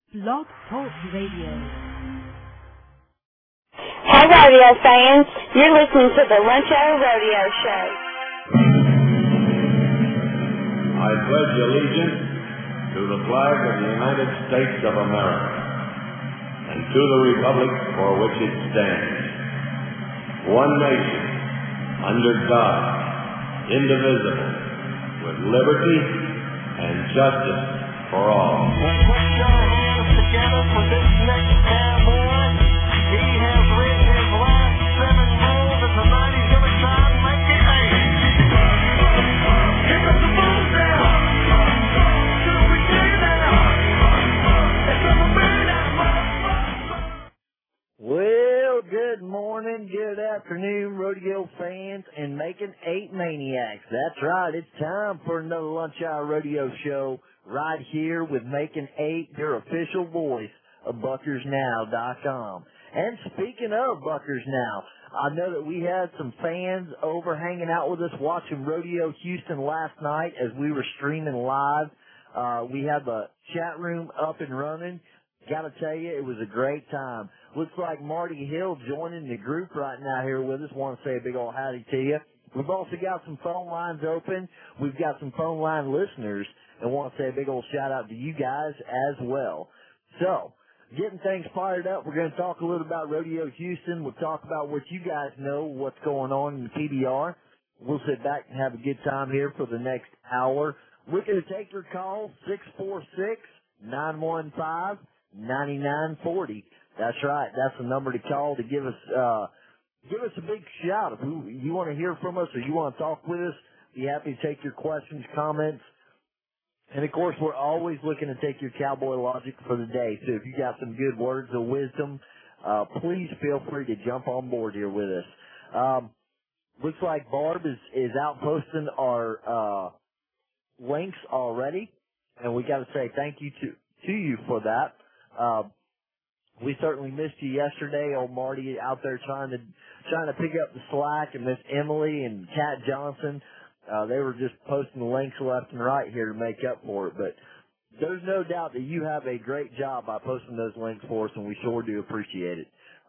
Blog Talk Radio. Hey, rodeo fans. You're listening to the Lunch Hour Rodeo Show. I pledge allegiance to the flag of the United States of America and to the republic for which it stands, one nation, under God, indivisible, with liberty and justice for all. Put your hands together for this next cowboy. He has lived his last 7 moves, and tonight he's going to try and make it 8. Give us the moves now. Should we do now? It's a Well, good morning, good afternoon, rodeo fans, and making 8 maniacs. That's right, it's time for another Lunch Hour Rodeo Show right here with Making 8, your official voice of BuckersNow.com. And speaking of Buckers Now, I know that we had some fans over hanging out with us watching Rodeo Houston last night as we were streaming live. We had the chat room up and running. Gotta tell you, it was a great time. Looks like Marty Hill joining the group right now here with us. Want to say a big old howdy to you. We've also got some phone lines open. We've got some phone line listeners, and want to say a big old shout out to you guys as well. So, getting things fired up, we're going to talk a little about Rodeo Houston. We'll talk about what you guys know, what's going on in the PBR. We'll sit back and have a good time here for the next hour. We're going to take your call, 646-915-9940. That's right. That's the number to call to give us a big shout. If you want to hear from us or you want to talk with us, be happy to take your questions, comments. And, of course, we're always looking to take your cowboy logic for the day. So if you got some good words of wisdom, please feel free to jump on board here with us. Looks like Barb is out posting our links already, and we got to say thank you to you for that. We certainly missed you yesterday. Old Marty out there trying to pick up the slack, and Miss Emily and Kat Johnson. They were just posting links left and right here to make up for it. But there's no doubt that you have a great job by posting those links for us, and we sure do appreciate it.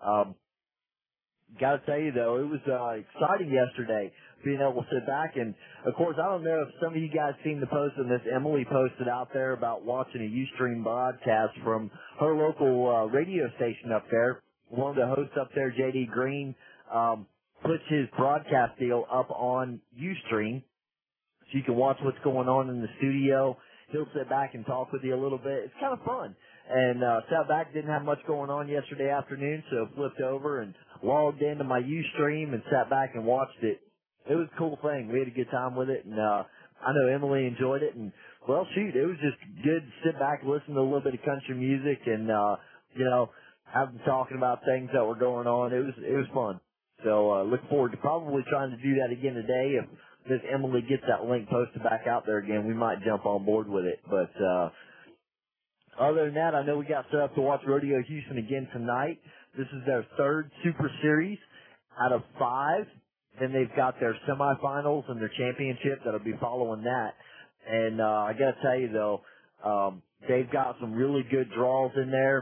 Got to tell you, though, it was exciting yesterday being able to sit back. And, of course, I don't know if some of you guys seen the post that Miss Emily posted out there about watching a Ustream broadcast from her local radio station up there. One of the hosts up there, J.D. Green, puts his broadcast deal up on Ustream so you can watch what's going on in the studio. He'll sit back and talk with you a little bit. It's kind of fun. And sat back, didn't have much going on yesterday afternoon, so flipped over and logged into my Ustream and sat back and watched it. It was a cool thing. We had a good time with it, and I know Emily enjoyed it. And, well, shoot, it was just good to sit back and listen to a little bit of country music and, have them talking about things that were going on. It was fun. So look forward to probably trying to do that again today. If Miss Emily gets that link posted back out there again, we might jump on board with it. But other than that, I know we got set up to watch Rodeo Houston again tonight. This is their third Super Series out of 5. Then they've got their semifinals and their championship that'll be following that. And I got to tell you, though, they've got some really good draws in there.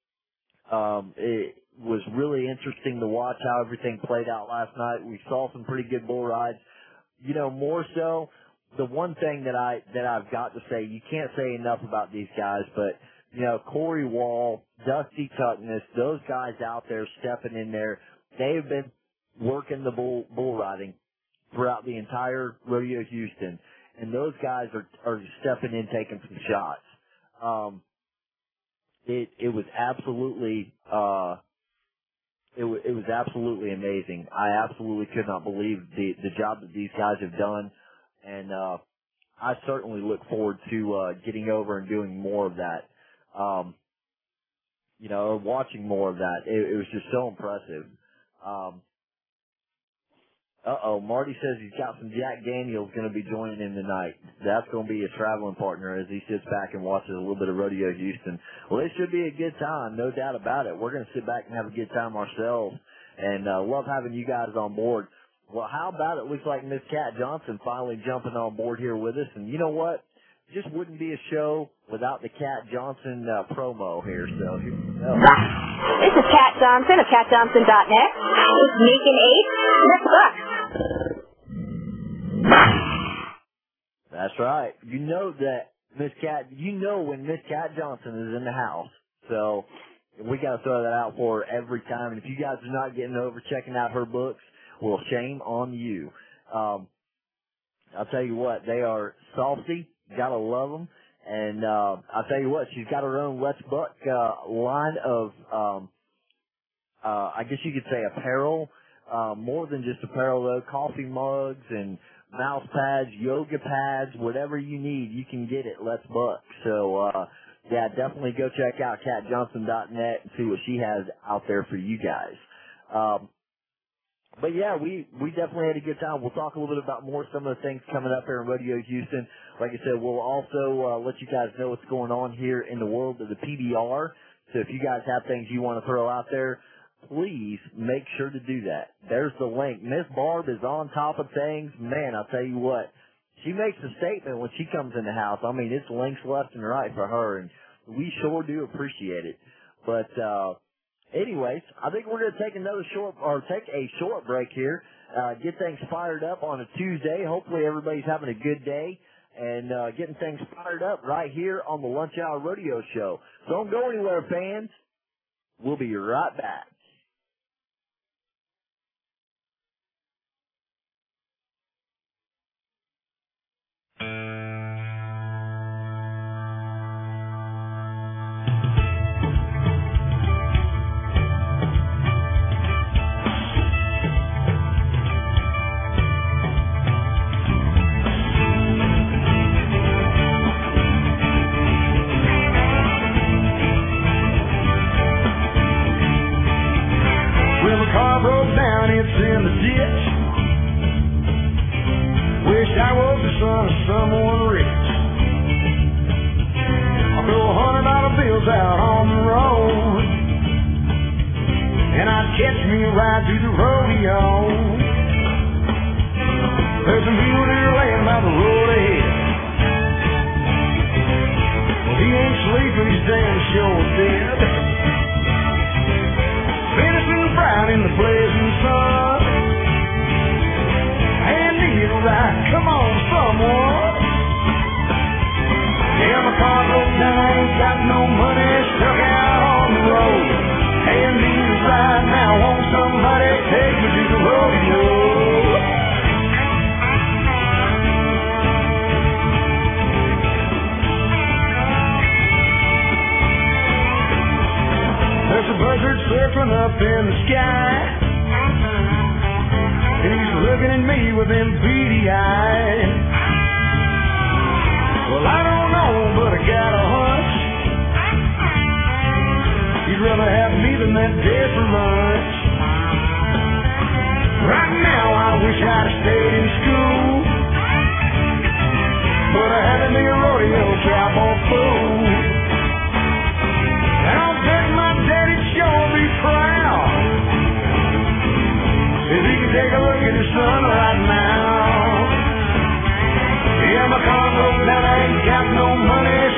It was really interesting to watch how everything played out last night. We saw some pretty good bull rides. You know, more so, the one thing that I've got to say, you can't say enough about these guys, but, you know, Corey Wall, Dusty Tuckness, those guys out there stepping in there, they've been working the bull riding throughout the entire Rodeo Houston, and those guys are stepping in, taking some shots. It was absolutely it was absolutely amazing. I absolutely could not believe the job that these guys have done, and I certainly look forward to getting over and doing more of that. Watching more of that. It was just so impressive. Marty says he's got some Jack Daniels going to be joining him tonight. That's going to be a traveling partner as he sits back and watches a little bit of Rodeo Houston. Well, it should be a good time, no doubt about it. We're going to sit back and have a good time ourselves, and love having you guys on board. Well, how about it? Looks like Miss Kat Johnson finally jumping on board here with us, and you know what? Just wouldn't be a show without the Cat Johnson promo here. So here we go. This is Cat Johnson of CatJohnson.net. It's Megan 8. Let's look. That's right. You know that Miss Cat. You know when Miss Cat Johnson is in the house. So we got to throw that out for her every time. And if you guys are not getting over checking out her books, well, shame on you. I'll tell you what, they are saucy. Gotta love them. And I'll tell you what, she's got her own Let's Buck line of, I guess you could say apparel. More than just apparel though, coffee mugs and mouse pads, yoga pads, whatever you need, you can get it. Let's Buck. So yeah, definitely go check out CatJohnson.net and see what she has out there for you guys. But yeah, we definitely had a good time. We'll talk a little bit about some of the things coming up here in Rodeo Houston. Like I said, we'll also let you guys know what's going on here in the world of the PBR. So if you guys have things you want to throw out there, please make sure to do that. There's the link. Miss Barb is on top of things. Man, I'll tell you what, she makes a statement when she comes in the house. I mean, it's links left and right for her, and we sure do appreciate it. But anyways, I think we're going to take a short break here, get things fired up on a Tuesday. Hopefully everybody's having a good day and getting things fired up right here on the Lunch Hour Rodeo Show. So don't go anywhere, fans. We'll be right back.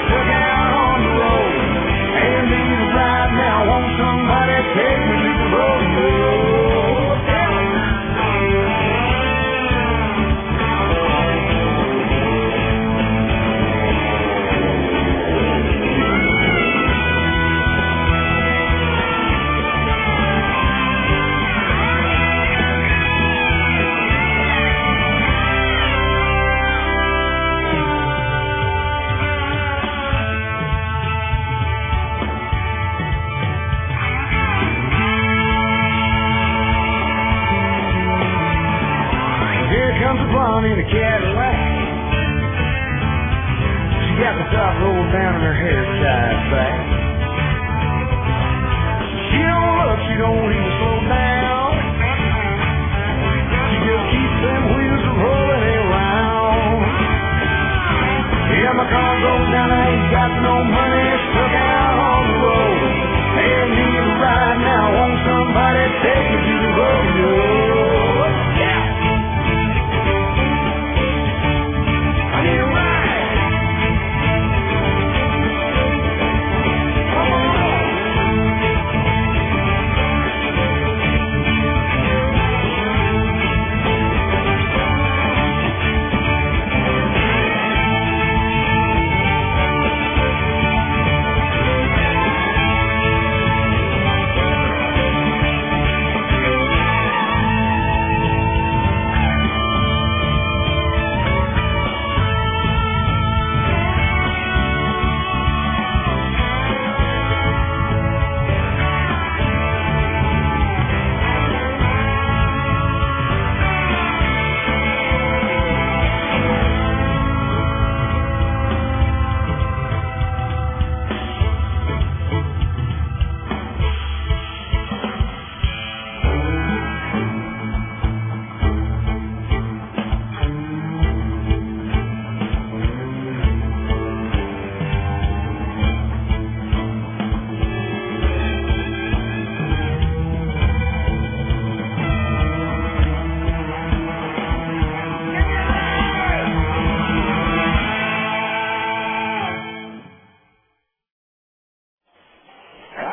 Take me to the road.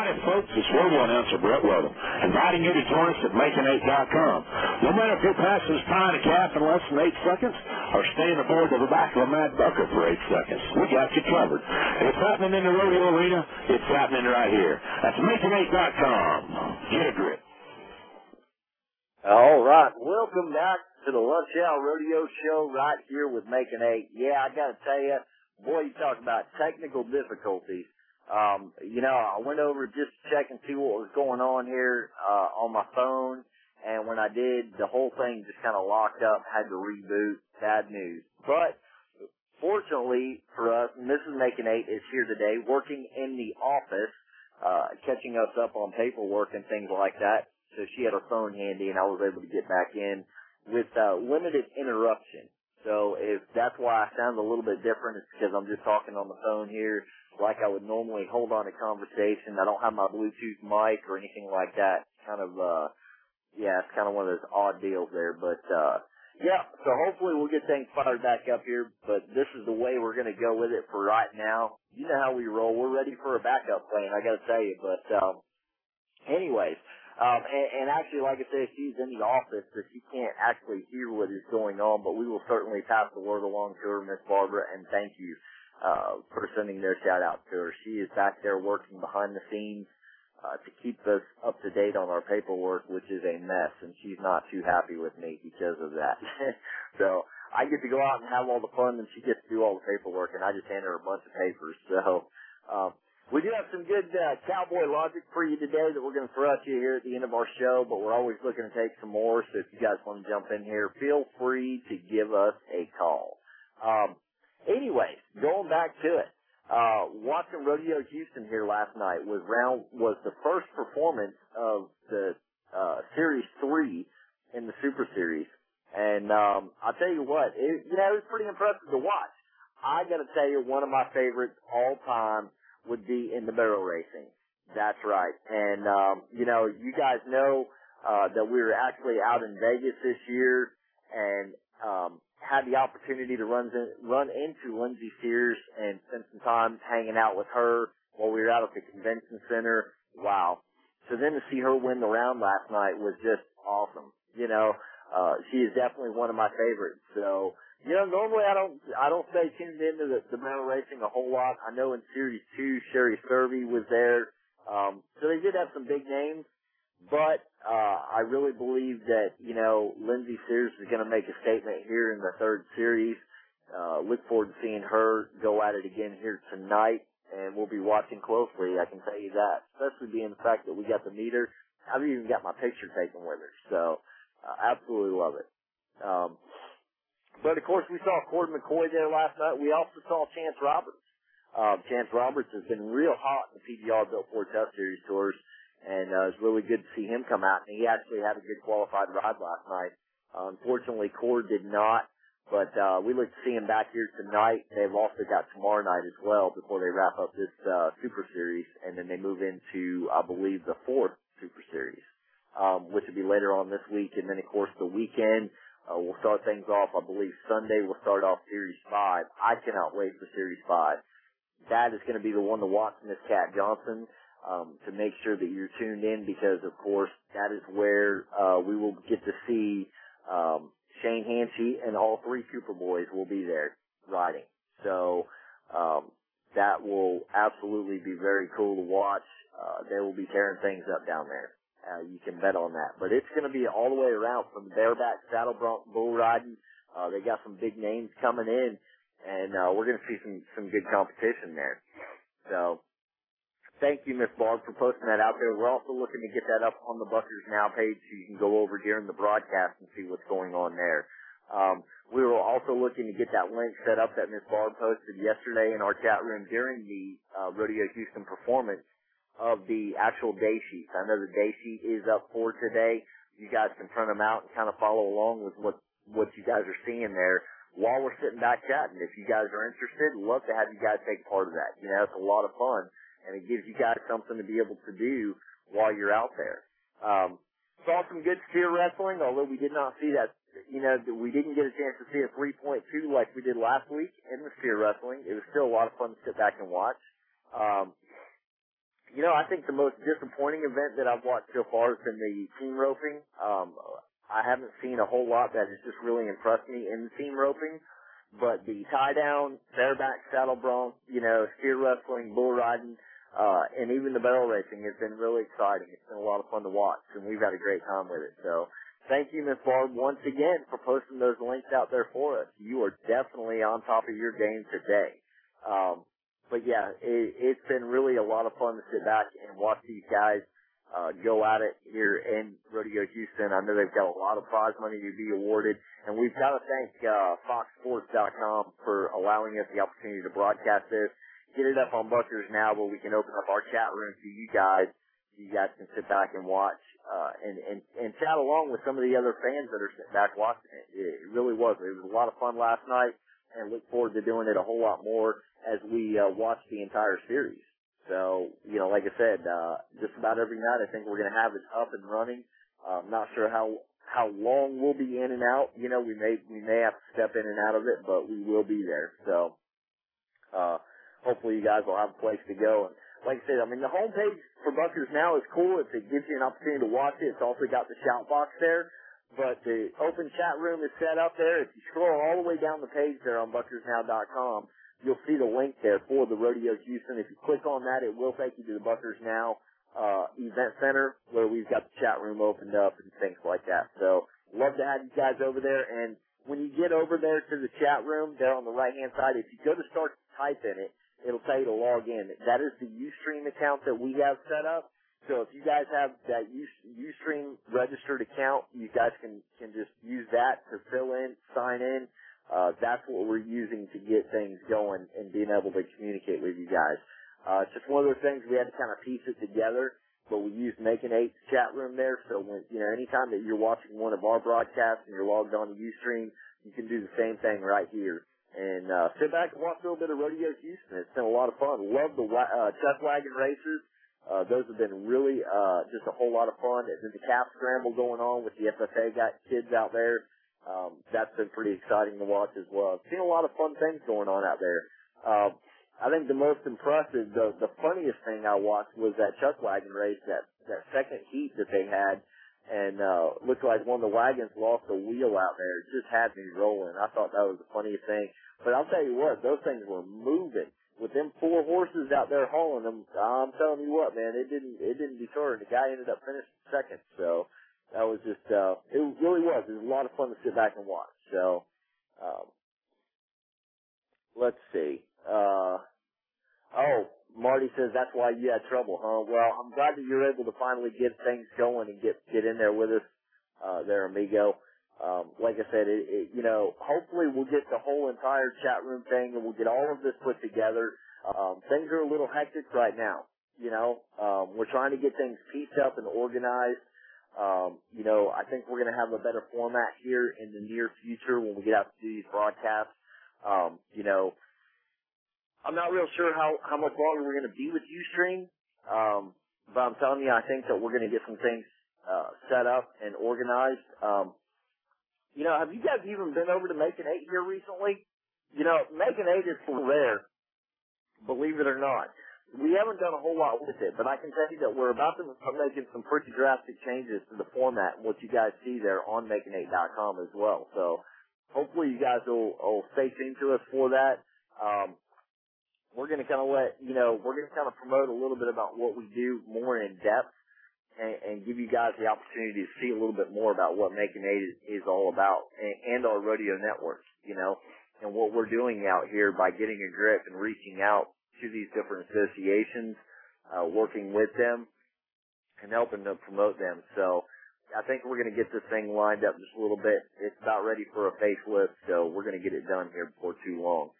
Hi, folks. It's Robo announcer Brett Weldon, inviting you to join us at Making8.com. No matter if you're passing this pie and a calf in less than 8 seconds or staying aboard the back of a Mad Bucker for 8 seconds, we got you covered. If it's happening in the rodeo arena, it's happening right here. That's Making8.com. Get a grip. All right. Welcome back to the Lunch Hour Rodeo Show right here with Making8. Yeah, I got to tell you, boy, you talk about technical difficulties. I went over just to check and see what was going on here on my phone, and when I did, the whole thing just kind of locked up, had to reboot. Bad news. But fortunately for us, Mrs. Making8 is here today, working in the office, catching us up on paperwork and things like that. So she had her phone handy, and I was able to get back in with limited interruption. So if that's why I sound a little bit different, it's because I'm just talking on the phone here like I would normally hold on a conversation. I don't have my Bluetooth mic or anything like that. Kind of, it's kind of one of those odd deals there. But, so hopefully we'll get things fired back up here. But this is the way we're going to go with it for right now. You know how we roll. We're ready for a backup plan, I got to tell you. But, anyways. And actually, like I said, she's in the office, so she can't actually hear what is going on, but we will certainly pass the word along to her, Miss Barbara, and thank you for sending their shout-out to her. She is back there working behind the scenes to keep us up to date on our paperwork, which is a mess, and she's not too happy with me because of that. So I get to go out and have all the fun, and she gets to do all the paperwork, and I just hand her a bunch of papers. So we do have some good cowboy logic for you today that we're going to throw at you here at the end of our show, but we're always looking to take some more, so if you guys want to jump in here, feel free to give us a call. Anyways, going back to it, watching Rodeo Houston here last night was the first performance of the Series 3 in the Super Series, and I'll tell you what, it was pretty impressive to watch. I got to tell you, one of my favorites all time would be in the barrel racing. That's right. And, you guys know that we were actually out in Vegas this year and had the opportunity to run into Lindsey Sears and spend some time hanging out with her while we were out at the convention center. Wow. So then to see her win the round last night was just awesome. She is definitely one of my favorites. So, normally I don't stay tuned into the barrel racing a whole lot. I know in Series 2, Sherry Serby was there. So they did have some big names, but I really believe that, Lindsey Sears is going to make a statement here in the third series. Look forward to seeing her go at it again here tonight, and we'll be watching closely, I can tell you that, especially being the fact that we got to meet her. I've even got my picture taken with her, so absolutely love it. But, of course, we saw Cord McCoy there last night. We also saw Chance Roberts. Chance Roberts has been real hot in the PBR Built Ford Tough Series tours, and it's really good to see him come out. And he actually had a good qualified ride last night. Unfortunately, Cord did not, but we look to see him back here tonight. They've also got tomorrow night as well before they wrap up this Super Series, and then they move into, I believe, the fourth Super Series, which will be later on this week. And then, of course, the weekend, we'll start things off, I believe Sunday we'll start off Series 5. I cannot wait for Series 5. That is going to be the one to watch, Miss Cat Johnson, to make sure that you're tuned in because, of course, that is where we will get to see Shane Hanchey and all three Cooper boys will be there riding. So that will absolutely be very cool to watch. They will be tearing things up down there. You can bet on that. But it's going to be all the way around from the bareback saddle bronc bull riding. They got some big names coming in, and we're going to see some good competition there. So thank you, Miss Barb, for posting that out there. We're also looking to get that up on the Buckers Now page so you can go over during the broadcast and see what's going on there. We were also looking to get that link set up that Miss Barb posted yesterday in our chat room during the Rodeo Houston performance of the actual day sheets. I know the day sheet is up for today. You guys can print them out and kind of follow along with what you guys are seeing there while we're sitting back chatting. If you guys are interested, love to have you guys take part of that. It's a lot of fun, and it gives you guys something to be able to do while you're out there. Saw some good steer wrestling, although we did not see that, we didn't get a chance to see a 3.2 like we did last week in the steer wrestling. It was still a lot of fun to sit back and watch. I think the most disappointing event that I've watched so far has been the team roping. I haven't seen a whole lot that has just really impressed me in the team roping, but the tie down, bareback, saddle bronc, steer wrestling, bull riding, and even the barrel racing has been really exciting. It's been a lot of fun to watch, and we've had a great time with it. So thank you, Miss Barb, once again for posting those links out there for us. You are definitely on top of your game today. But yeah, it's been really a lot of fun to sit back and watch these guys go at it here in Rodeo Houston. I know they've got a lot of prize money to be awarded, and we've got to thank FoxSports.com for allowing us the opportunity to broadcast this. Get it up on Buckers now, where we can open up our chat room to you guys. You guys can sit back and watch and chat along with some of the other fans that are sitting back watching it. It really was. It was a lot of fun last night, and look forward to doing it a whole lot more as we watch the entire series. So, like I said, just about every night I think we're going to have it up and running. Not sure how long we'll be in and out. We may have to step in and out of it, but we will be there. So, hopefully you guys will have a place to go. And like I said, the homepage for Buckers now is cool. It gives you an opportunity to watch it. It's also got the shout box there. But the open chat room is set up there. If you scroll all the way down the page there on BuckersNow.com, you'll see the link there for the Rodeo Houston. If you click on that, it will take you to the Buckers Now event center, where we've got the chat room opened up and things like that. So love to have you guys over there. And when you get over there to the chat room there on the right-hand side, if you go to start to type in it, it'll tell you to log in. That is the Ustream account that we have set up. So if you guys have that Ustream registered account, you guys can just use that to fill in, sign in. That's what we're using to get things going and being able to communicate with you guys. It's just one of those things we had to kind of piece it together, but we used Making 8's chat room there. So when, anytime that you're watching one of our broadcasts and you're logged on to Ustream, you can do the same thing right here. And sit back and watch a little bit of Rodeo Houston. It's been a lot of fun. Love the chuck wagon races. Those have been really just a whole lot of fun. And then the calf scramble going on with the FFA kids out there. That's been pretty exciting to watch as well. I've seen a lot of fun things going on out there. I think the most impressive, the funniest thing I watched was that chuck wagon race, that second heat that they had. And looked like one of the wagons lost a wheel out there. It just had me rolling. I thought that was the funniest thing. But I'll tell you what, those things were moving. With them 4 horses out there hauling them, I'm telling you what, man, it didn't deter. The guy ended up finishing second. So that was just, it really was. It was a lot of fun to sit back and watch. So, let's see. Marty says that's why you had trouble, huh? Well, I'm glad that you're able to finally get things going and get in there with us, there, amigo. Like I said, hopefully we'll get the whole entire chat room thing and we'll get all of this put together. Things are a little hectic right now, we're trying to get things pieced up and organized. I think we're going to have a better format here in the near future when we get out to do these broadcasts. I'm not real sure how much longer we're going to be with Ustream, but I'm telling you, I think that we're going to get some things set up and organized. Have you guys even been over to Making 8 here recently? Making 8 is rare, believe it or not. We haven't done a whole lot with it, but I can tell you that we're about to start making some pretty drastic changes to the format and what you guys see there on Making8.com as well. So hopefully you guys will stay tuned to us for that. We're going to kind of we're going to kind of promote a little bit about what we do more in depth and give you guys the opportunity to see a little bit more about what Making 8 is all about and our rodeo networks, and what we're doing out here by getting a grip and reaching out to these different associations, working with them and helping to promote them. So I think we're going to get this thing lined up just a little bit. It's about ready for a facelift, so we're going to get it done here before too long.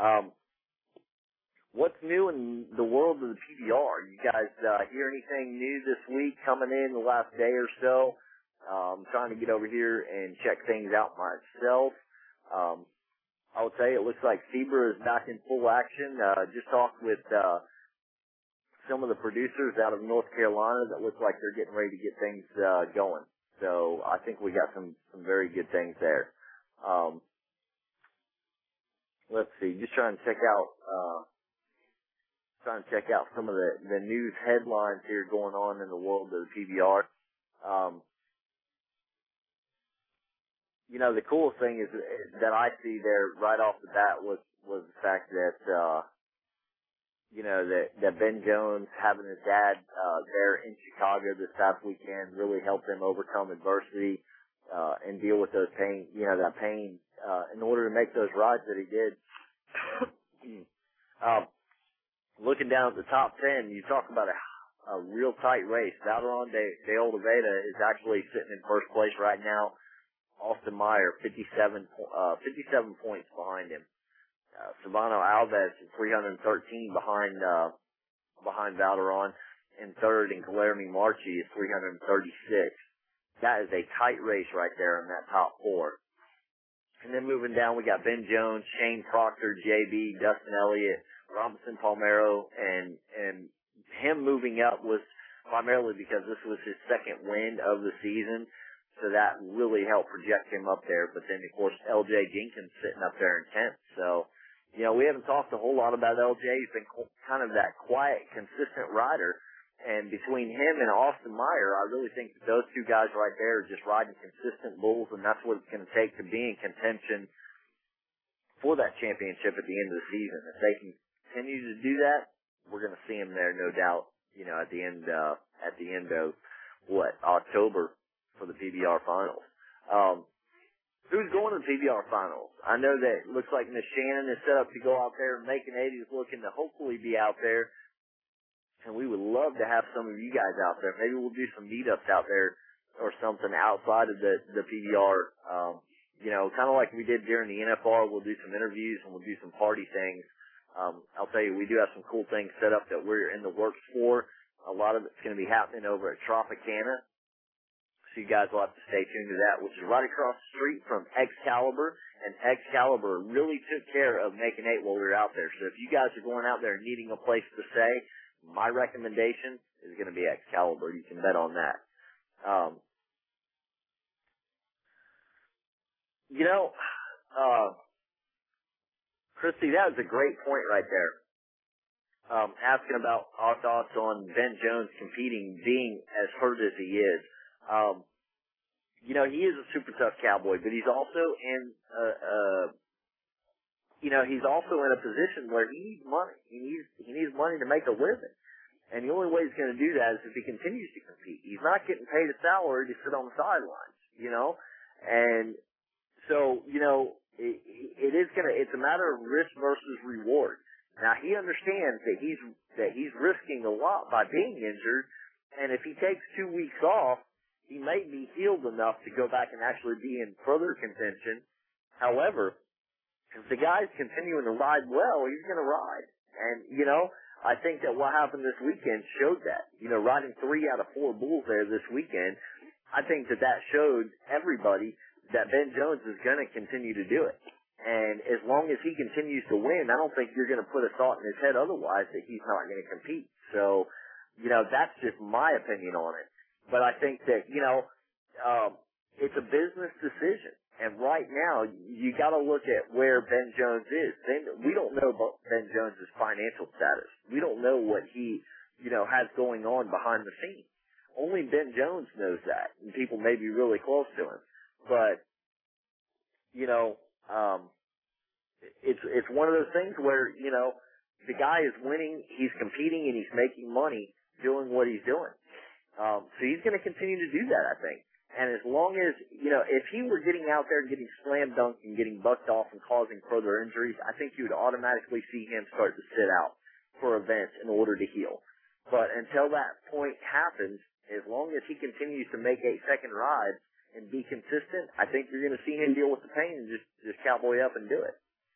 What's new in the world of the PBR? You guys hear anything new this week coming in the last day or so? I'm trying to get over here and check things out myself. I will tell you, it looks like SEBRA is back in full action. Just talked with some of the producers out of North Carolina that look like they're getting ready to get things going. So I think we got some very good things there. Let's see, just trying to check out trying to check out some of the news headlines here going on in the world of the PBR. You know, the coolest thing is that I see there right off the bat was the fact that, you know, that Ben Jones having his dad there in Chicago this past weekend really helped him overcome adversity and deal with those pain, you know, that pain in order to make those rides that he did. Looking down at the top 10, you talk about a real tight race. Valderon de Oliveira is actually sitting in first place right now. Austin Meyer, 57 points behind him. Silvano Alves is 313 behind Valderon, and third, and Guilherme Marchi is 336. That is a tight race right there in that top four. And then moving down, we got Ben Jones, Shane Proctor, JB, Dustin Elliott, Robinson Palmero, and him moving up was primarily because this was his second win of the season. So that really helped project him up there. But then, of course, LJ Jenkins sitting up there in 10th. So, you know, we haven't talked a whole lot about LJ. He's been kind of that quiet, consistent rider. And between him and Austin Meyer, I really think that those two guys right there are just riding consistent bulls, and that's what it's going to take to be in contention for that championship at the end of the season. If they can continue to do that, we're going to see them there, no doubt, you know, at the end of, October for the PBR finals. Who's going to the PBR finals? I know that it looks like Miss Shannon is set up to go out there. Macon 80 is looking to hopefully be out there. And we would love to have some of you guys out there. Maybe we'll do some meetups out there or something outside of the PBR. You know, kind of like we did during the NFR. We'll do some interviews and we'll do some party things. I'll tell you, we do have some cool things set up that we're in the works for. A lot of it's going to be happening over at Tropicana. So you guys will have to stay tuned to that, which is right across the street from Excalibur. And Excalibur really took care of Macon 8 while we were out there. So if you guys are going out there needing a place to stay, my recommendation is going to be Excalibur. You can bet on that. You know, Christy, that was a great point right there. Asking about our thoughts on Ben Jones competing, being as hurt as he is. You know, he is a super tough cowboy, but he's also in, he's also in a position where he needs money. He needs money to make a living. And the only way he's going to do that is if he continues to compete. He's not getting paid a salary to sit on the sidelines, you know? And so, you know, it's a matter of risk versus reward. Now, he understands that he's risking a lot by being injured, and if he takes 2 weeks off, he may be healed enough to go back and actually be in further contention. However, if the guy's continuing to ride well, he's going to ride. And, you know, I think that what happened this weekend showed that. You know, riding 3 out of 4 bulls there this weekend, I think that showed everybody that Ben Jones is going to continue to do it. And as long as he continues to win, I don't think you're going to put a thought in his head otherwise that he's not going to compete. So, you know, that's just my opinion on it. But I think that, you know, it's a business decision. And right now, you got to look at where Ben Jones is. We don't know about Ben Jones' financial status. We don't know what he, you know, has going on behind the scenes. Only Ben Jones knows that, and people may be really close to him. But, you know, it's one of those things where, you know, the guy is winning, he's competing, and he's making money doing what he's doing. So he's going to continue to do that, I think. And as long as, you know, if he were getting out there and getting slam dunked and getting bucked off and causing further injuries, I think you would automatically see him start to sit out for events in order to heal. But until that point happens, as long as he continues to make 8-second rides and be consistent, I think you're going to see him deal with the pain and just cowboy up and do it.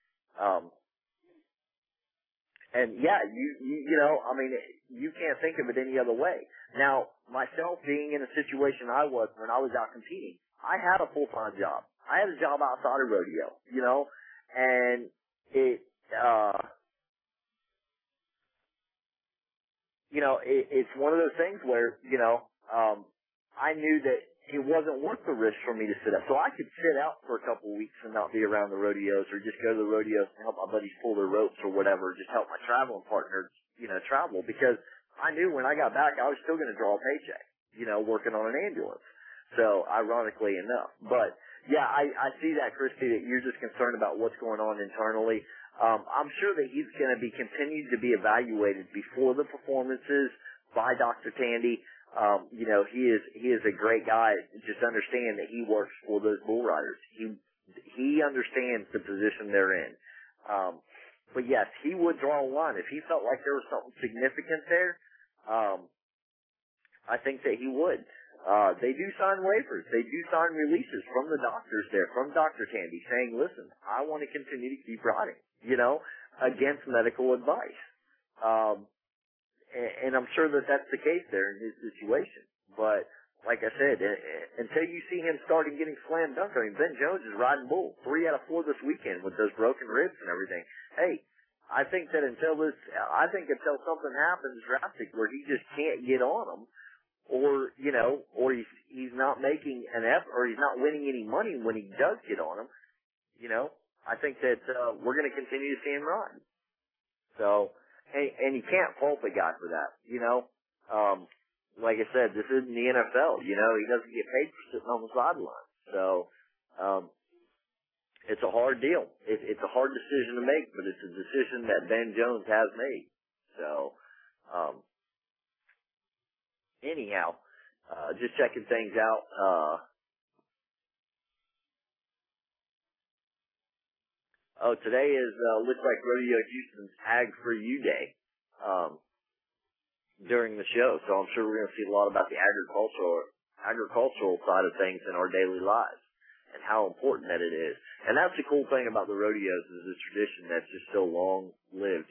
And yeah, you know, I mean, you can't think of it any other way. Now, myself being in a situation I was when I was out competing, I had a full-time job. I had a job outside of rodeo, you know, and it's one of those things where, you know, I knew that it wasn't worth the risk for me to sit out. So I could sit out for a couple of weeks and not be around the rodeos, or just go to the rodeos and help my buddies pull their ropes or whatever, just help my traveling partners, travel, because I knew when I got back I was still going to draw a paycheck, working on an ambulance. So ironically enough, but yeah, I see that, Christy, that you're just concerned about what's going on internally. I'm sure that he's going to be continued to be evaluated before the performances by Dr. Tandy. He is a great guy. Just understand that he works for those bull riders. He understands the position they're in. But yes, he would draw a line. If he felt like there was something significant there, I think that he would. They do sign waivers. They do sign releases from the doctors there, from Dr. Tandy, saying, listen, I want to continue to keep riding, against medical advice. And I'm sure that that's the case there in his situation. But like I said, until you see him starting getting slam dunked, I mean, Ben Jones is riding bull 3 out of 4 this weekend with those broken ribs and everything. Hey, I think until something happens drastic where he just can't get on them, or he's not making an effort, or he's not winning any money when he does get on them, I think that we're going to continue to see him ride. So, and you can't fault the guy for that, like I said, this isn't the NFL, he doesn't get paid for sitting on the sideline. So, it's a hard deal. It's a hard decision to make, but it's a decision that Ben Jones has made. So, anyhow, just checking things out. Today is, looks like Rodeo Houston's Ag for You Day, during the show. So I'm sure we're going to see a lot about the agricultural side of things in our daily lives and how important that it is. And that's the cool thing about the rodeos, is the tradition that's just so long lived,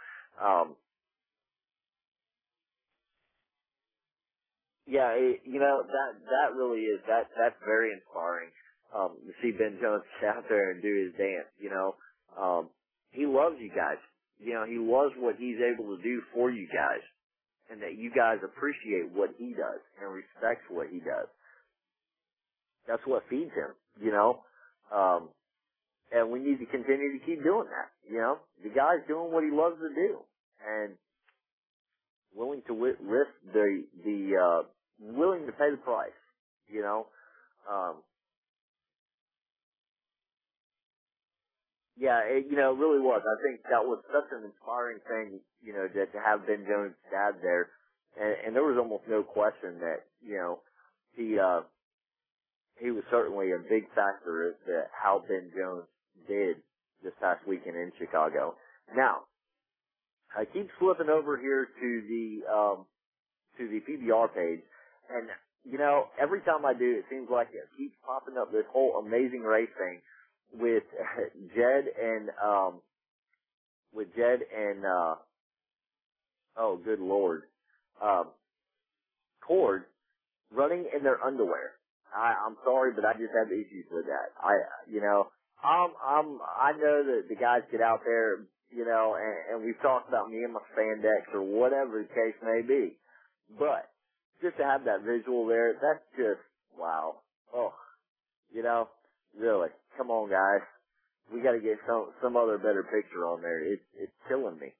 Yeah, that really is, that's very inspiring, to see Ben Jones out there and do his dance, he loves you guys, he loves what he's able to do for you guys, and that you guys appreciate what he does and respect what he does. That's what feeds him, and we need to continue to keep doing that, the guy's doing what he loves to do, and willing to risk willing to pay the price, Yeah, it really was. I think that was such an inspiring thing, to have Ben Jones' dad there, and there was almost no question that, he was certainly a big factor as to how Ben Jones did this past weekend in Chicago. Now, I keep flipping over here to the PBR page, and every time I do, it seems like it keeps popping up this whole amazing race thing with Jed and oh good Lord, Cord running in their underwear. I'm sorry, but I just have issues with that. I know that the guys get out there, and we've talked about me and my spandex or whatever the case may be, but just to have that visual there, that's just wow. Oh, really, come on, guys. We got to get some other better picture on there. It's killing me.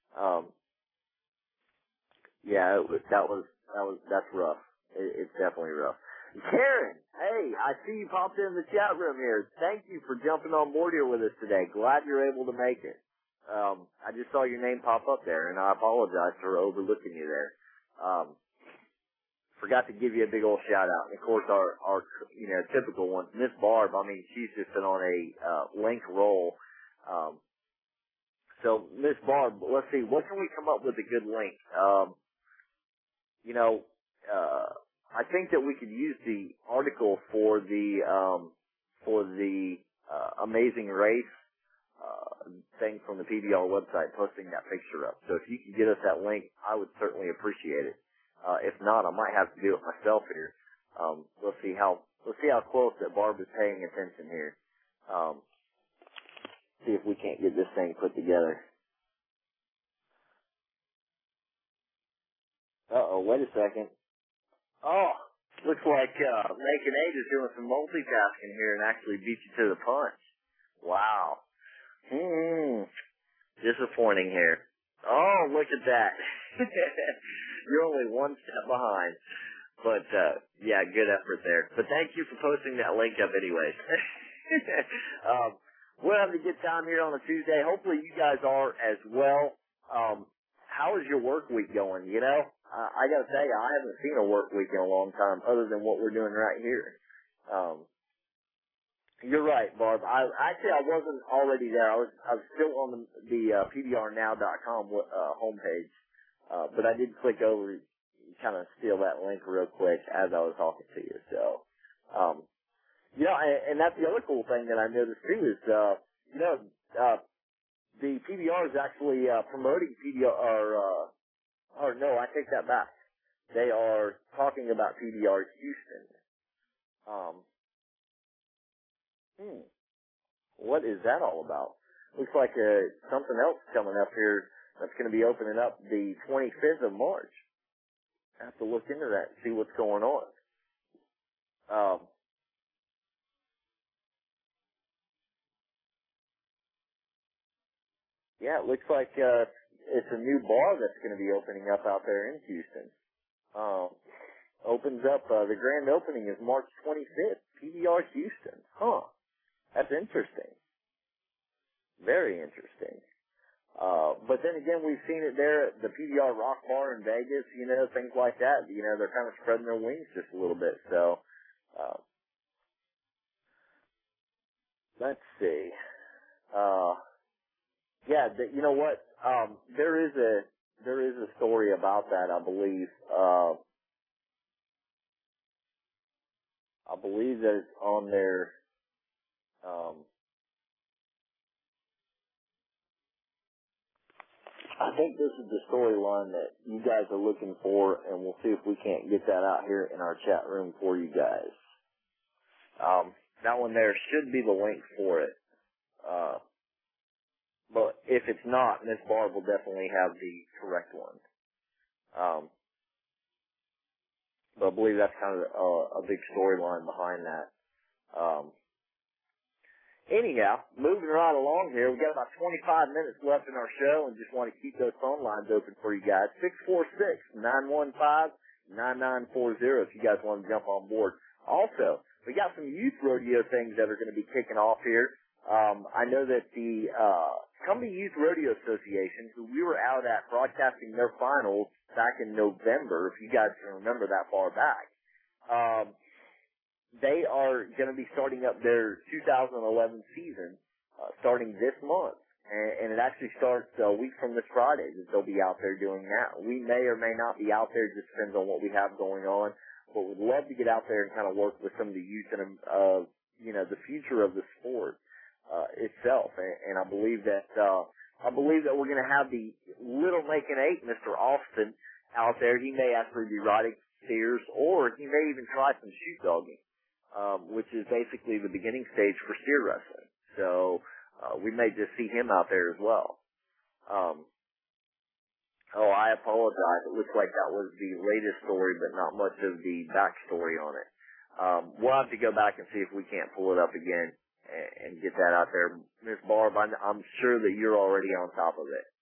Yeah, that's rough. It's definitely rough. Karen, hey, I see you popped in the chat room here. Thank you for jumping on board here with us today. Glad you're able to make it. I just saw your name pop up there, and I apologize for overlooking you there. Forgot to give you a big old shout out. And of course, our typical ones. Miss Barb, I mean, she's just been on a link roll. So Miss Barb, let's see, what can we come up with a good link? I think that we could use the article for the amazing race thing from the PBR website, posting that picture up. So if you could get us that link, I would certainly appreciate it. If not, I might have to do it myself here. Let's see how close that Barb is paying attention here. See if we can't get this thing put together. Wait a second. Oh, looks like Naked 8 is doing some multitasking here and actually beat you to the punch. Wow. Disappointing here. Oh, look at that. You're only one step behind. But, yeah, good effort there. But thank you for posting that link up anyways. We're having a good time here on a Tuesday. Hopefully you guys are as well. How is your work week going, you know? I got to tell you, I haven't seen a work week in a long time other than what we're doing right here. You're right, Barb. I wasn't already there. I was still on the PBRnow.com homepage, but I did click over, kind of steal that link real quick as I was talking to you. So, and that's the other cool thing that I noticed too is, the PBR is actually promoting PBR, or no, I take that back. They are talking about PBR Houston. What is that all about? Looks like something else coming up here that's going to be opening up the 25th of March. I have to look into that and see what's going on. Yeah, it looks like it's a new bar that's going to be opening up out there in Houston. Opens up, the grand opening is March 25th, PBR Houston. Huh. That's interesting. Very interesting. But then again, we've seen it there at the PBR Rock Bar in Vegas, things like that. They're kind of spreading their wings just a little bit. So, let's see. You know what? There is a story about that, I believe. I believe that it's on their, I think this is the storyline that you guys are looking for, and we'll see if we can't get that out here in our chat room for you guys. That one there should be the link for it. But if it's not, Miss Barb will definitely have the correct one. But I believe that's kind of a big storyline behind that. Anyhow, moving right along here, we've got about 25 minutes left in our show and just want to keep those phone lines open for you guys. 646-915-9940 if you guys want to jump on board. Also, we got some youth rodeo things that are going to be kicking off here. I know that the Cumbia Youth Rodeo Association, who we were out at broadcasting their finals back in November, if you guys can remember that far back, they are going to be starting up their 2011 season starting this month. And it actually starts a week from this Friday that they'll be out there doing that. We may or may not be out there. It just depends on what we have going on. But we'd love to get out there and kind of work with some of the youth and, the future of the sport itself. And I believe that we're going to have the Little Macon 8, Mr. Austin, out there. He may actually be riding steers, or he may even try some shoot dogging, which is basically the beginning stage for steer wrestling. So we may just see him out there as well. I apologize. It looks like that was the latest story, but not much of the backstory on it. We'll have to go back and see if we can't pull it up again and get that out there. Miss Barb, I'm sure that you're already on top of it.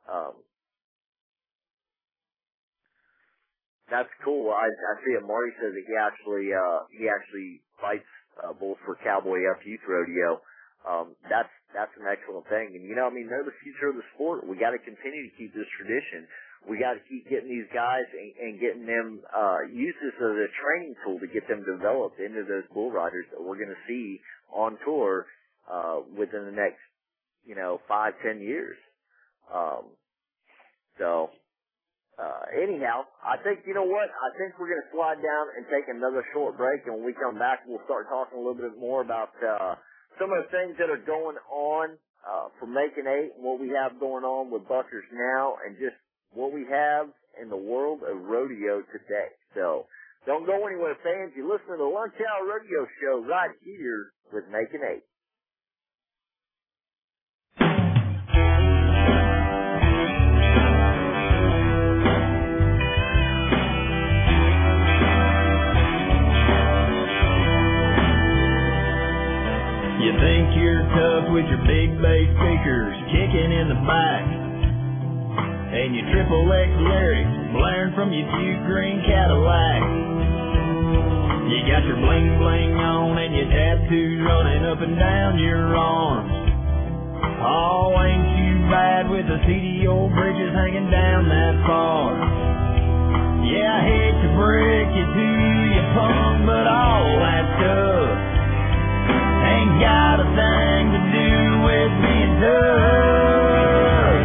That's cool. I see it. Marty says that he actually fights bulls for Cowboy F Youth Rodeo. That's an excellent thing. And they're the future of the sport. We got to continue to keep this tradition. We got to keep getting these guys and getting them use this as a training tool to get them developed into those bull riders that we're going to see on tour within the next 5-10 years. Anyhow, I think, I think we're going to slide down and take another short break, and when we come back, we'll start talking a little bit more about some of the things that are going on for Macon 8 and what we have going on with Buckers now, and just what we have in the world of rodeo today. So, don't go anywhere, fans. You're listening to the Lunch Hour Rodeo Show right here with Macon 8. You think you're tough with your big bass speakers kicking in the back. and your triple X lyrics blaring from your cute green Cadillac. You got your bling bling on and your tattoos running up and down your arms. Oh, ain't you bad with the CDO bridges hanging down that far? Yeah, I hate to break it to you, punk, but all that stuff ain't got a thing to do with being tough.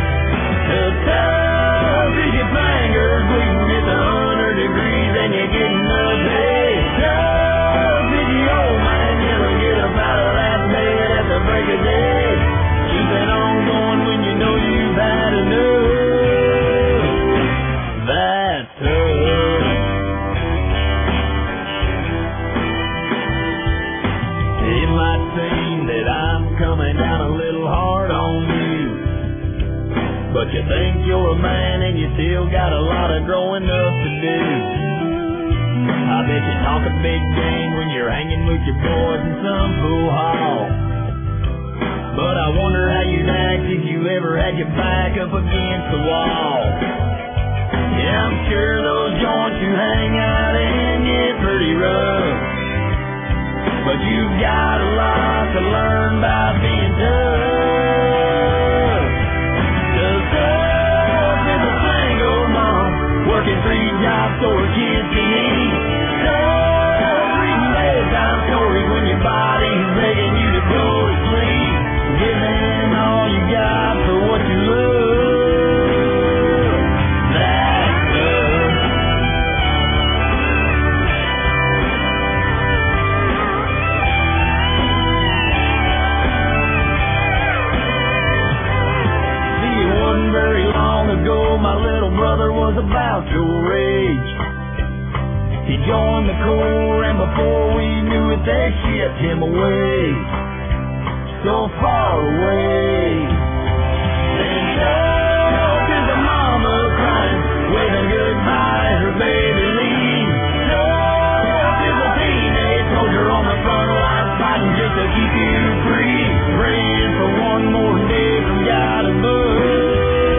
Tough is your fingers bleeding at 100 degrees and you're getting ugly. Tough is your old man never get up out of that bed at the break of day. Keeping on going when you know you've had enough. That's tough. It might seem that I'm coming down a little hard on you, but you think you're a man and you still got a lot of growing up to do. I bet you talk a big game when you're hanging with your boys in some pool hall, but I wonder how you'd act if you ever had your back up against the wall. Yeah, I'm sure those joints you hang out in get pretty rough, but you've got a lot to learn by being tough. Cause tough is a single mom working 3 jobs so her kids can eat. Tough reading bedtime stories when your body's begging you to go to sleep. Giving all you got for what you love. Very long ago, my little brother was about your age. He joined the Corps, and before we knew it, they shipped him away, so far away. And tough is a mama crying, waving goodbye as her baby leaves. Tough is a teenage soldier on the front line, fighting just to keep you free, praying for one more day from God above.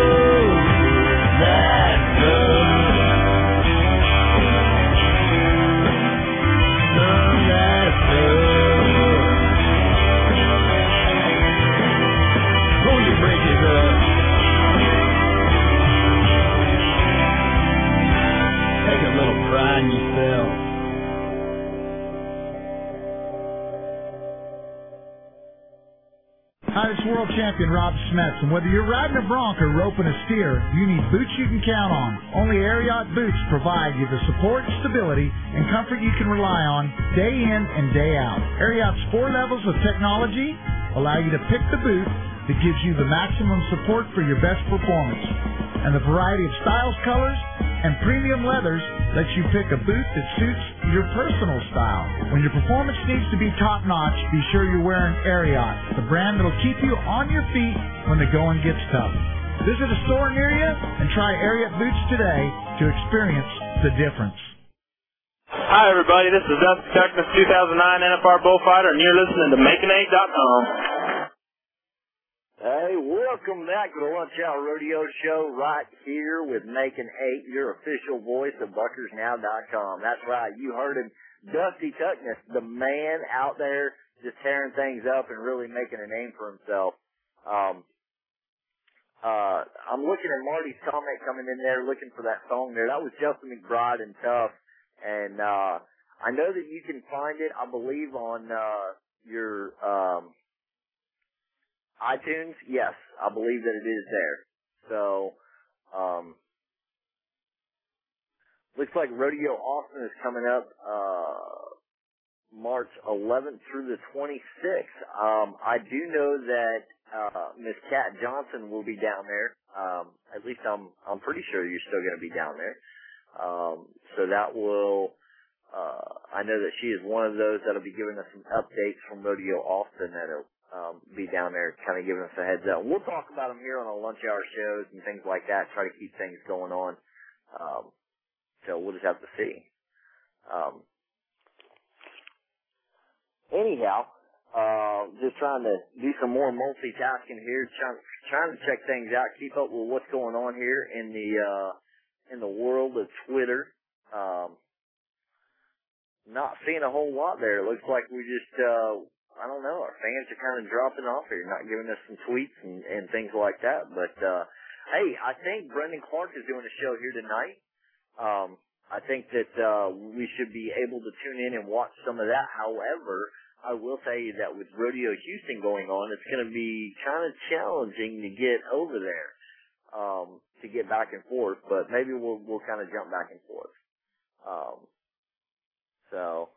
Hi, it's World Champion Rob Smets, and whether you're riding a bronc or roping a steer, you need boots you can count on. Only Ariat boots provide you the support, stability, and comfort you can rely on day in and day out. Ariat's 4 levels of technology allow you to pick the boot that gives you the maximum support for your best performance. And the variety of styles, colors, and premium leathers lets you pick a boot that suits your personal style. When your performance needs to be top-notch, be sure you're wearing Ariat, the brand that'll keep you on your feet when the going gets tough. Visit a store near you and try Ariat boots today to experience the difference. Hi, everybody. This is Dusty Tuckness, 2009 NFR Bullfighter, and you're listening to Making8.com. Hey, welcome back to the Lunch Hour Rodeo Show right here with Making8, your official voice of BuckersNow.com. That's right, you heard him, Dusty Tuckness, the man out there just tearing things up and really making a name for himself. I'm looking at Marty's comment coming in there, looking for that song there. That was Justin McBride and Tough, and I know that you can find it, I believe, on your iTunes. Yes, I believe that it is there. So, looks like Rodeo Austin is coming up March 11th through the 26th. I do know that Miss Kat Johnson will be down there. At least I'm pretty sure you're still going to be down there. So that will. I know that she is one of those that'll be giving us some updates from Rodeo Austin that'll be down there kind of giving us a heads up. We'll talk about them here on the lunch hour shows and things like that, try to keep things going on. So we'll just have to see. Anyhow, just trying to do some more multitasking here, trying to check things out, keep up with what's going on here in the world of Twitter. Not seeing a whole lot there. It looks like we just, I don't know, our fans are kind of dropping off here, not giving us some tweets and things like that. But, hey, I think Brendan Clark is doing a show here tonight. I think that we should be able to tune in and watch some of that. However, I will say that with Rodeo Houston going on, it's going to be kind of challenging to get over there, to get back and forth. But maybe we'll kind of jump back and forth. So,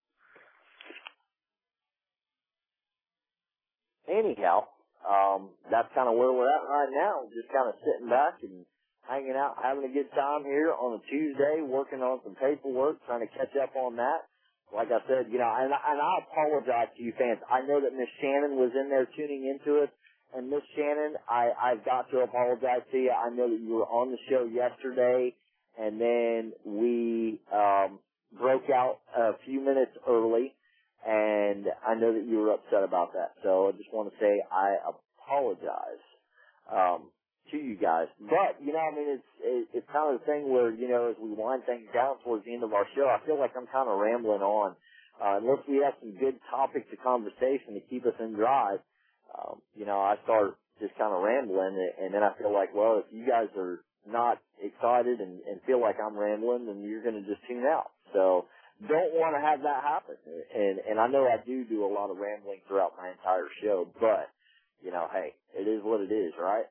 anyhow, that's kind of where we're at right now. Just kind of sitting back and hanging out, having a good time here on a Tuesday, working on some paperwork, trying to catch up on that. Like I said, you know, and I apologize to you fans. I know that Miss Shannon was in there tuning into it. And Miss Shannon, I've got to apologize to you. I know that you were on the show yesterday, and then we broke out a few minutes early, and I know that you were upset about that. So I just want to say I apologize to you guys. But, you know, I mean, it's kind of the thing where, you know, as we wind things down towards the end of our show, I feel like I'm kind of rambling on. Unless we have some good topics of conversation to keep us in drive, you know, I start just kind of rambling, and then I feel like, well, if you guys are not excited and feel like I'm rambling, then you're going to just tune out. So don't want to have that happen. And I know I do a lot of rambling throughout my entire show, but, you know, hey, it is what it is, right?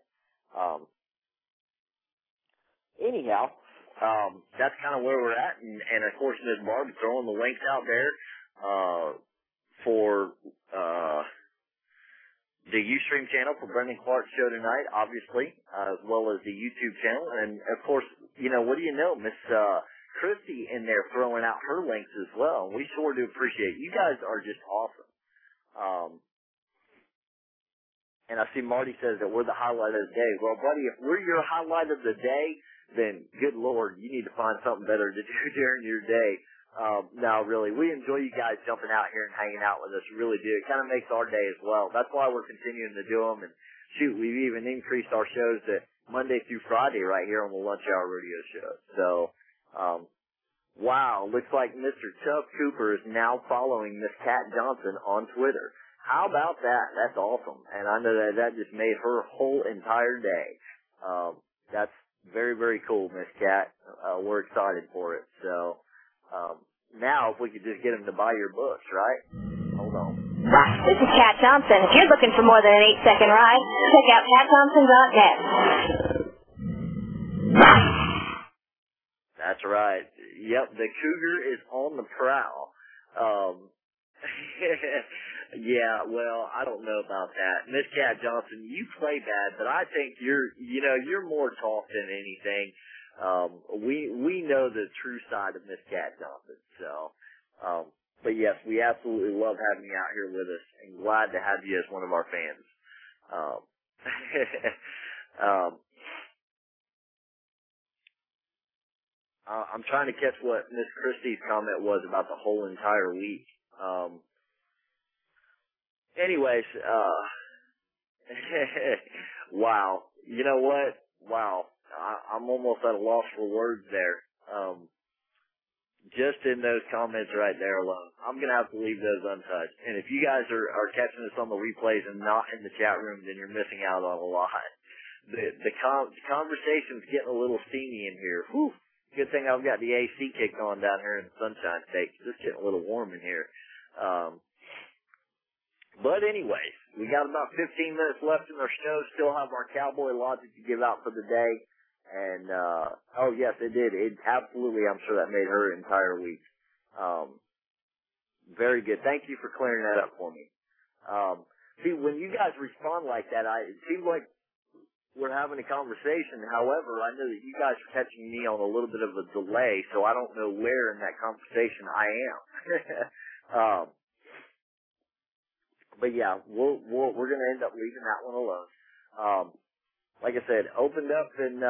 Anyhow, that's kind of where we're at. And of course, Ms. Barb throwing the links out there, for, the Ustream channel for Brendan Clark's show tonight, obviously, as well as the YouTube channel. And of course, you know, what do you know? Miss, Christy in there throwing out her links as well. We sure do appreciate it. You guys are just awesome. And I see Marty says that we're the highlight of the day. Well, buddy, if we're your highlight of the day, then good Lord, you need to find something better to do during your day. No, really, we enjoy you guys jumping out here and hanging out with us. We really do. It kind of makes our day as well. That's why we're continuing to do them. And shoot, we've even increased our shows to Monday through Friday right here on the Lunch Hour Radio Show. So, wow, looks like Mr. Chubb Cooper is now following Miss Kat Johnson on Twitter. How about that? That's awesome. And I know that just made her whole entire day. That's very, very cool, Miss Kat. We're excited for it. So, now if we could just get them to buy your books, right? Hold on. This is Kat Johnson. If you're looking for more than an 8-second ride, check out CatJohnson.net. That's right. Yep, the Cougar is on the prowl. Yeah, well, I don't know about that. Miss Kat Johnson, you play bad, but I think you're more talk than anything. We know the true side of Miss Kat Johnson. So, but yes, we absolutely love having you out here with us, and glad to have you as one of our fans. I'm trying to catch what Miss Christie's comment was about the whole entire week. Anyways, wow. You know what? Wow. I'm almost at a loss for words there. Just in those comments right there alone. I'm going to have to leave those untouched. And if you guys are catching this on the replays and not in the chat room, then you're missing out on a lot. The conversation's getting a little steamy in here. Whew. Good thing I've got the AC kicked on down here in the Sunshine State. It's just getting a little warm in here. But anyways, we got about 15 minutes left in our show. Still have our Cowboy Logic to give out for the day. And, oh yes, it did. It absolutely, I'm sure that made her entire week. Very good. Thank you for clearing that up for me. See, when you guys respond like that, it seems like we're having a conversation. However, I know that you guys are catching me on a little bit of a delay, so I don't know where in that conversation I am. But yeah, we're going to end up leaving that one alone. Like I said, opened up and,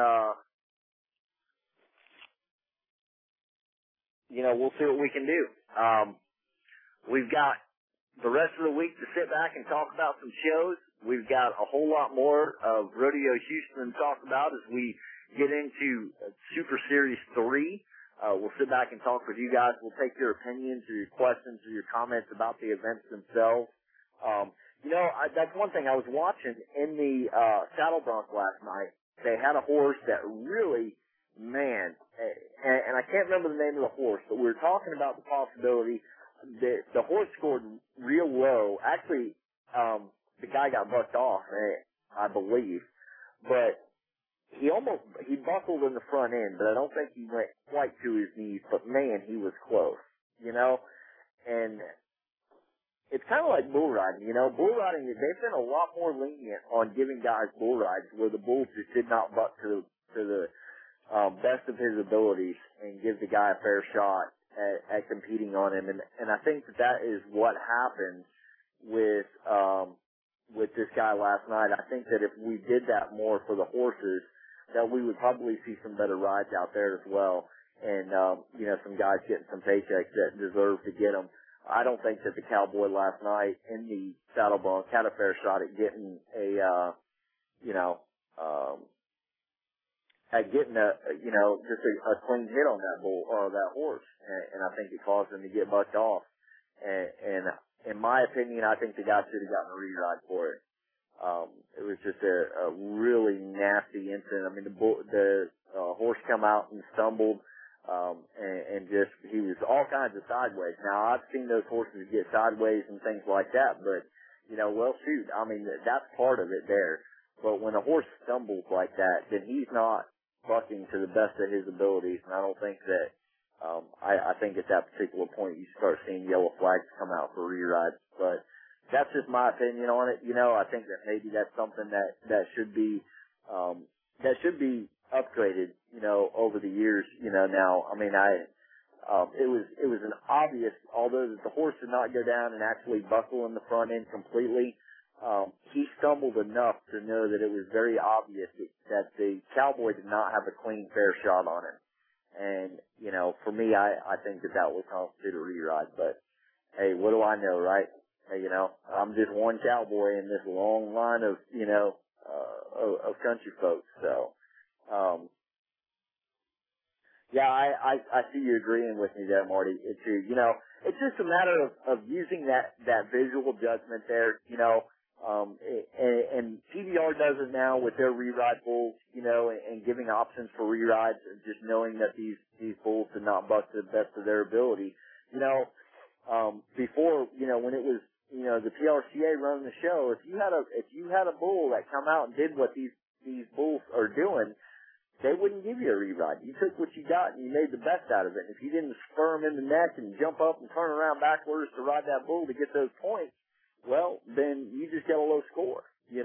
we'll see what we can do. We've got the rest of the week to sit back and talk about some shows. we've got a whole lot more of Rodeo Houston to talk about as we get into Super Series 3. We'll sit back and talk with you guys. We'll take your opinions or your questions or your comments about the events themselves. That's one thing I was watching in the Saddle Bronc last night. They had a horse that really, man, and I can't remember the name of the horse, but we were talking about the possibility that the horse scored real low. Actually, the guy got bucked off, I believe, but he buckled in the front end, but I don't think he went quite to his knees, but man, he was close, and it's kind of like bull riding, bull riding, they've been a lot more lenient on giving guys bull rides where the bulls just did not buck to the best of his abilities and give the guy a fair shot at competing on him. And I think that is what happened with this guy last night. I think that if we did that more for the horses, that we would probably see some better rides out there as well. And, some guys getting some paychecks that deserve to get them. I don't think that the Cowboy last night in the Saddle Bronc had a fair shot at getting just a clean hit on that bull or that horse. And I think it caused him to get bucked off. And in my opinion, I think the guy should have gotten a re-ride for it. It was just a really nasty incident. I mean, the horse come out and stumbled. And just, he was all kinds of sideways. Now, I've seen those horses get sideways and things like that, but, I mean, that's part of it there. But when a horse stumbles like that, then he's not bucking to the best of his abilities, and I don't think that, I think at that particular point you start seeing yellow flags come out for re-rides. But that's just my opinion on it. I think that maybe that's something that should be upgraded, over the years, now. I mean, it was an obvious, although the horse did not go down and actually buckle in the front end completely, he stumbled enough to know that it was very obvious that the Cowboy did not have a clean, fair shot on him. And, for me, I think that would constitute a re-ride. But, hey, what do I know, right? Hey, I'm just one Cowboy in this long line of, of country folks. So, I see you agreeing with me there, Marty. It's just a matter of using that visual judgment there, and PBR does it now with their re-ride bulls, and giving options for re-rides, and just knowing that these bulls did not buck to the best of their ability. Before, when it was, the PRCA running the show, if you had a bull that come out and did what these bulls are doing, they wouldn't give you a re-ride. You took what you got and you made the best out of it. And if you didn't spur him in the neck and jump up and turn around backwards to ride that bull to get those points, well, then you just get a low score,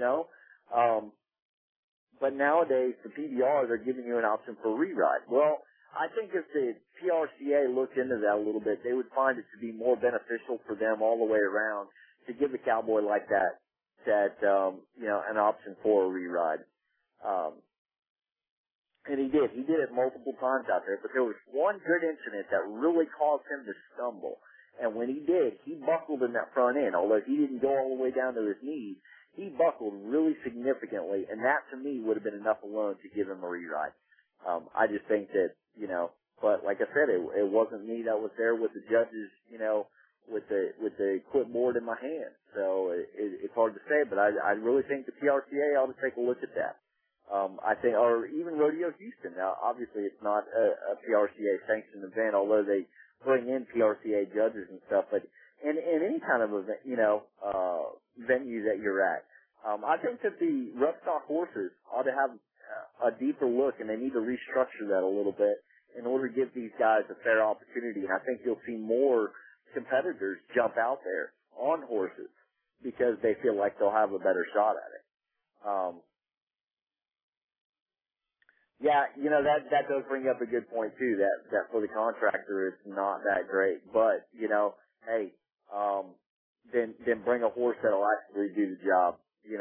But nowadays, the PBR, they're giving you an option for a re-ride. Well, I think if the PRCA looked into that a little bit, they would find it to be more beneficial for them all the way around to give the Cowboy like that, an option for a re-ride. And he did. He did it multiple times out there. But there was one good incident that really caused him to stumble. And when he did, he buckled in that front end. Although he didn't go all the way down to his knees, he buckled really significantly. And that, to me, would have been enough alone to give him a re-ride. I just think that, but like I said, it wasn't me that was there with the judges, with the clipboard in my hand. So it's hard to say, but I really think the PRCA ought to take a look at that. I think, or even Rodeo Houston. Now, obviously, it's not a PRCA sanctioned event, although they bring in PRCA judges and stuff. But in any kind of event, venue that you're at, I think that the rough stock horses ought to have a deeper look, and they need to restructure that a little bit in order to give these guys a fair opportunity. And I think you'll see more competitors jump out there on horses because they feel like they'll have a better shot at it. Yeah, that does bring up a good point too, that for the contractor it's not that great. But, hey, then bring a horse that'll actually do the job,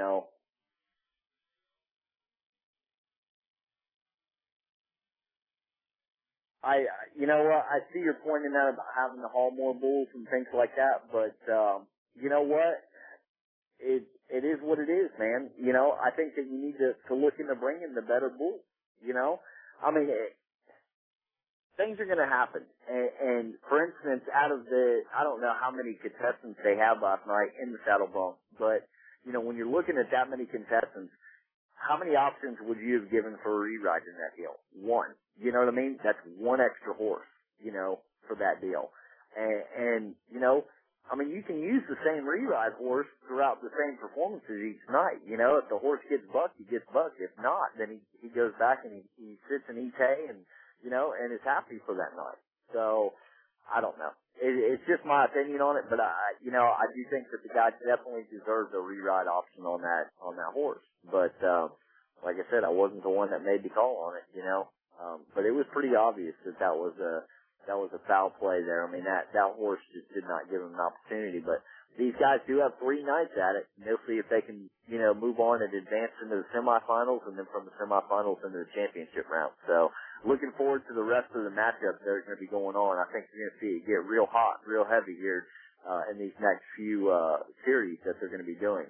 I see your point in that about having to haul more bulls and things like that, but, you know what? it is what it is, man. You know, I think that you need to look into bringing the better bull. You know, I mean, things are going to happen. And for instance, out of I don't know how many contestants they have last night in the Saddle Bronc, but, you know, when you're looking at that many contestants, how many options would you have given for a re-ride in that deal? One. You know what I mean? That's one extra horse, you know, for that deal. And you know, I mean, you can use the same re-ride horse throughout the same performances each night. You know, if the horse gets bucked, he gets bucked. If not, then he goes back and he sits and eats hay and, you know, and is happy for that night. So, I don't know. It's just my opinion on it, but I do think that the guy definitely deserves a re-ride option on that horse. But, like I said, I wasn't the one that made the call on it, you know. But it was pretty obvious that was a foul play there. I mean, that horse just did not give him an opportunity. But these guys do have 3 nights at it, and they'll see if they can, you know, move on and advance into the semifinals, and then from the semifinals into the championship round. So, looking forward to the rest of the matchups that are going to be going on. I think you're going to see it get real hot, real heavy here in these next few series that they're going to be doing.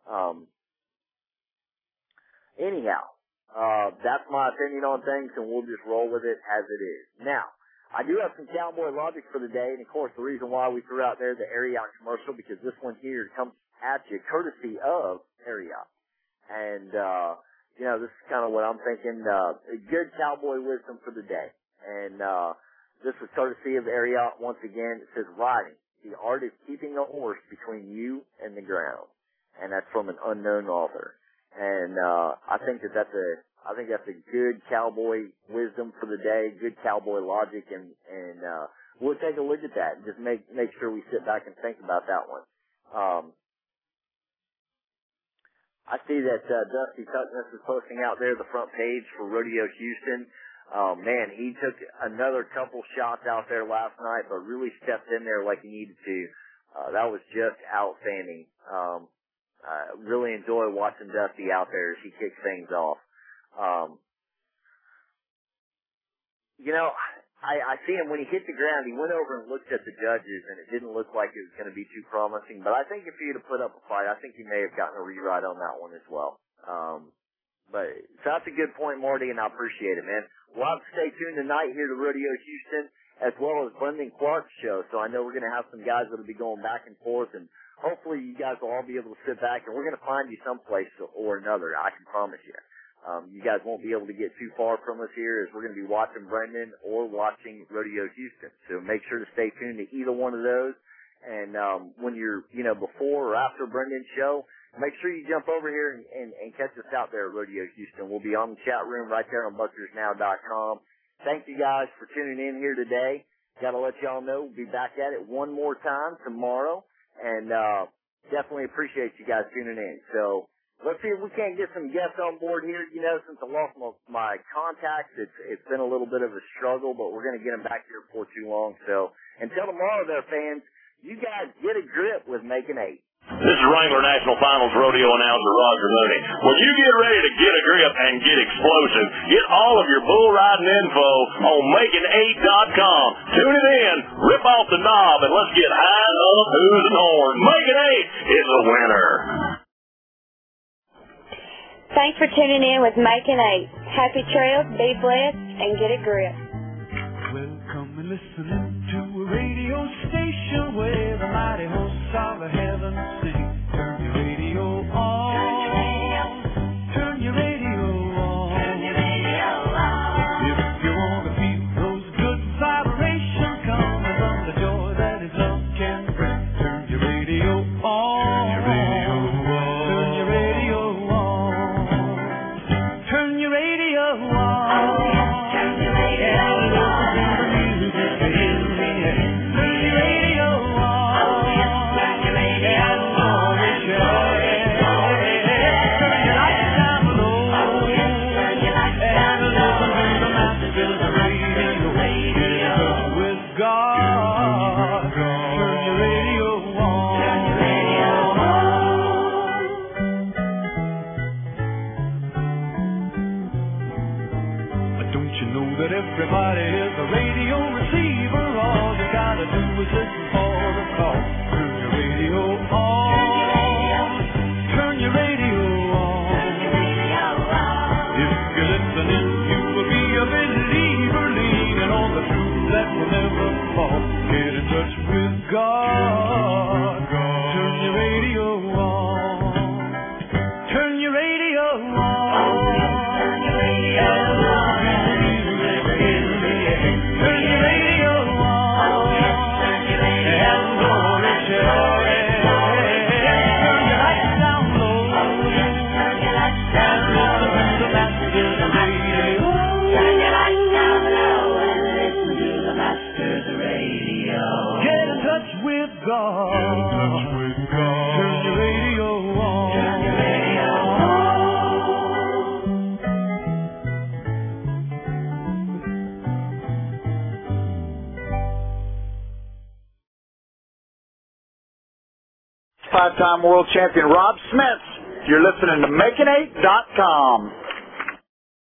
Anyhow, that's my opinion on things, and we'll just roll with it as it is. Now, I do have some Cowboy logic for the day, and of course, the reason why we threw out there the Ariat commercial, because this one here comes at you courtesy of Ariat. And, you know, this is kind of what I'm thinking, good Cowboy wisdom for the day. And, this was courtesy of Ariat once again. It says, riding, the art is keeping a horse between you and the ground. And that's from an unknown author. And, I think that's a good Cowboy wisdom for the day, good Cowboy logic, and we'll take a look at that and just make sure we sit back and think about that one. I see that Dusty Tuckness is posting out there the front page for Rodeo Houston. Man, he took another couple shots out there last night, but really stepped in there like he needed to. That was just outstanding. Really enjoy watching Dusty out there as he kicks things off. You know, I see him when he hit the ground, he went over and looked at the judges, and it didn't look like it was going to be too promising. But I think if he'd have put up a fight, I think he may have gotten a re-ride on that one as well. So that's a good point, Marty, and I appreciate it, man. We'll have to stay tuned tonight here to Rodeo Houston, as well as Brendan Clark's show. So I know we're going to have some guys that will be going back and forth, and hopefully you guys will all be able to sit back, and we're going to find you someplace or another, I can promise you. You guys won't be able to get too far from us here, as we're going to be watching Brendan or watching Rodeo Houston. So make sure to stay tuned to either one of those. And when you're, you know, before or after Brendan's show, make sure you jump over here and catch us out there at Rodeo Houston. We'll be on the chat room right there on BuckersNow.com. Thank you guys for tuning in here today. Got to let y'all know we'll be back at it one more time tomorrow, and definitely appreciate you guys tuning in. So let's see if we can't get some guests on board here. You know, since I lost my contacts, it's been a little bit of a struggle, but we're going to get them back here before too long. So until tomorrow there, fans, you guys get a grip with Making 8. This is Wrangler National Finals Rodeo announcer Roger Mooney. When you get ready to get a grip and get explosive, get all of your bull riding info on Making8.com. Tune it in, rip off the knob, and let's get high up who's and horn. Making 8 is a winner. Thanks for tuning in with Making 8. Happy trails, be blessed, and get a grip. Welcome and listen to a radio station where the mighty hosts of heaven sing. Turn your radio on. Turn your radio on. Turn your radio on. If you want to feel those good vibrations coming from the joy that is love can bring, turn your radio on. Turn your radio on. Turn your radio on. Turn your radio on. Turn your radio on. God. Turn your radio on. Turn your radio Five-time world champion Rob Smets. You're listening to Making8.com.